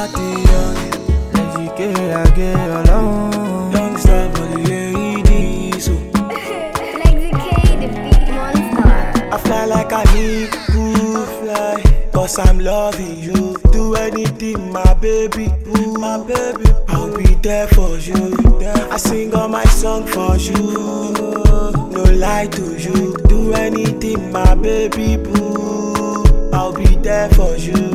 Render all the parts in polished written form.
dey young. Lẹ́jìké àgé ọlọ́run. Young star body lady so. I fly like I need to fly, cause I'm loving you. Do anything, my baby, my baby. I'll be there for you. I sing all my song for you. No lie to you. Do anything, my baby, boo. I'll be there for you.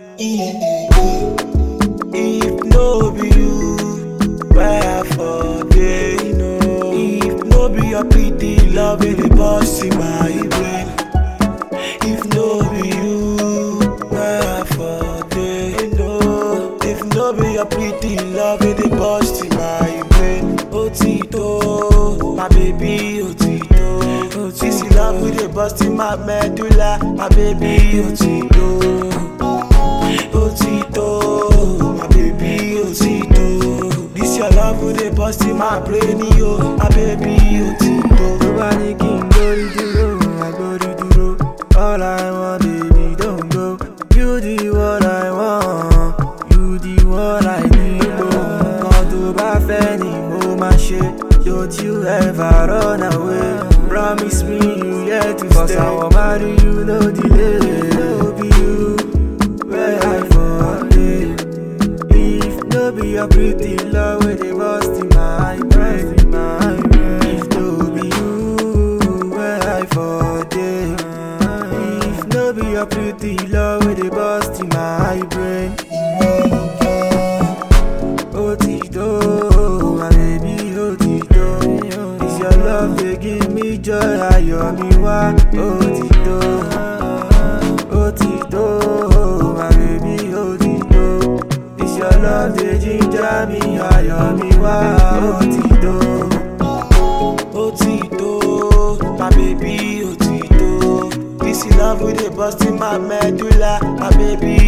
If no be you, where for day, no. If no be your pretty love, it dey bust in my brain. If no be you, where for day, no. If no be your pretty love, it dey bust in my brain. Otito, my baby, Otito. This love with dey bust in my medulla, my baby, Otito. Otito, my baby, Otito. This your love with dey bust in my brain, yo, my baby, Otito. Nobody can go duro, I go duro. All I want, baby, don't go. You the what I want, you the what I need. Quand tu bá fẹ́ ni mo máa ṣe. Don't you ever run away. Promise me you here to stay. Cause I want marry you, no delay. No be you, where I for day. If no be your pretty love, where they bust in my brain. If no be you, where I for day. If no be your pretty love, where they bust in my brain. Otito, my baby, Otito. It's your love, they give me joy, ayọ̀ mi wá. Otito, Otito, my baby, Otito. It's your love, they ginger me, ayọ̀ mi wá. Otito, Otito, my baby, Otito. This love with dey bust in my medulla, my baby,